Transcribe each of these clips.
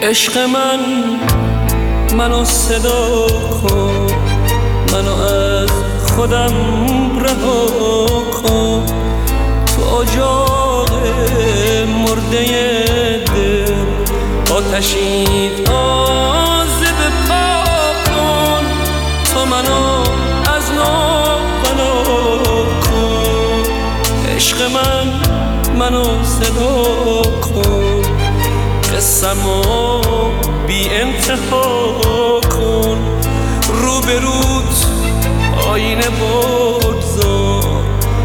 عشق منو صدا کن، منو از خودم رها کن. تو اجاق مرده دل آتشی تازه بپا کن. تو منو از نو بنا کن. عشق منو صدا کن، قصه‌مو بی انتها کن. روبروت آینه بگذار،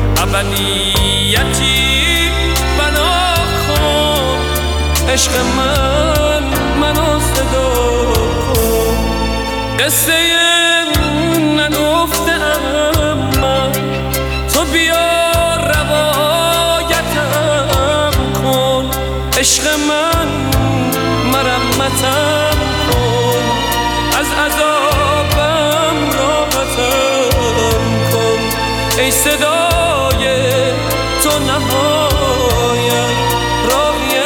ابدیتی بنا کن. عشق منو صدا کن. قصه نگفتم من، تو بیا روایتم کن. عشق مرمتم کن، از عذابم راحتم کن. ای صدای تو نهایت، راهی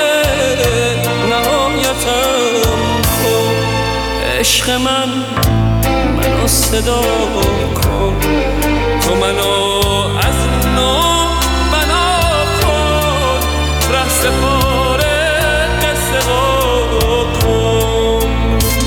نهایتم کن. عشق منو صدا کن، تو منو از نو بنا کن. ره سپاره قصه کن.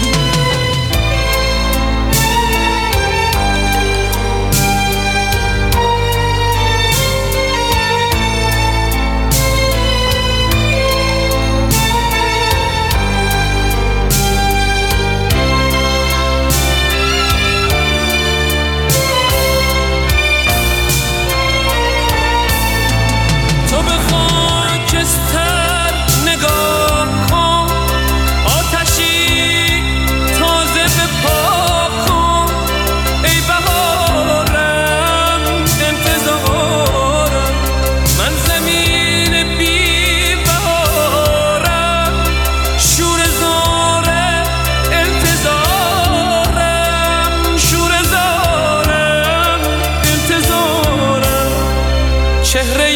چهره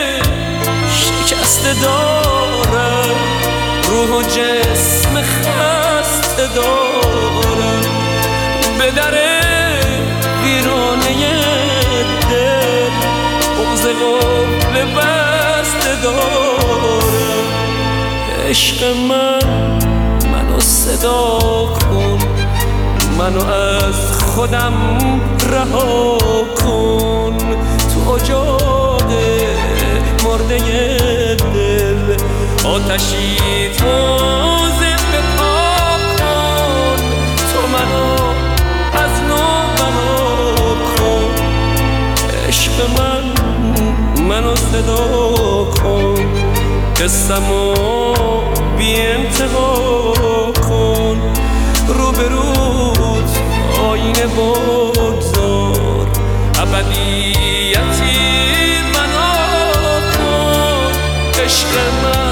شکسته دارم، روح و جسم خسته دارم. به در ویرانه دل بغض قفل بسته دارم. عشق منو صدا کن، منو از خودم رها کن. تو اجاق مرده دل آتشی تازه بپا کن. تو منو از نو بنا کن. عشق منو صدا کن، قصه‌مو بی انتها کن. روبروت آینه بگذار، ابدیتی بنا کن. عشق